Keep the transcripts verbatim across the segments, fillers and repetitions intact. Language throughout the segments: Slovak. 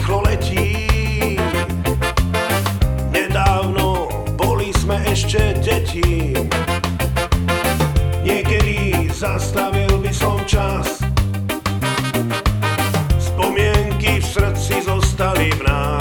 rýchlo letí. Nedávno boli sme ešte deti. Niekedy zastavil by som čas. Spomienky v srdci zostali v nás.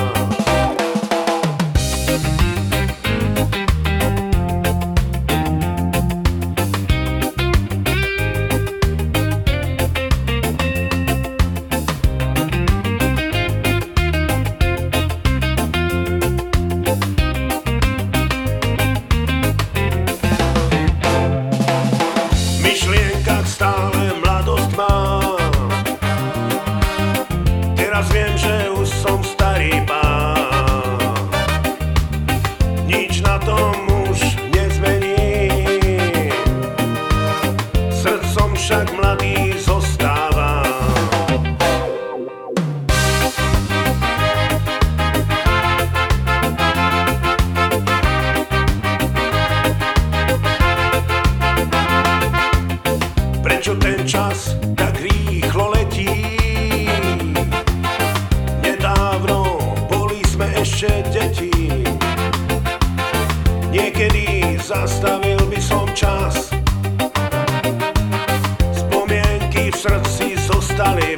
V myšlienkach stále mladosť mám. Teraz viem, že už som starý pán. Nič na tom už nezmení. Srdcom však mladý zostáva. Prečo ten čas tak rýchlo letí? Nedávno boli sme ešte deti. Niekedy zastavil by som čas. Spomienky v srdci zostali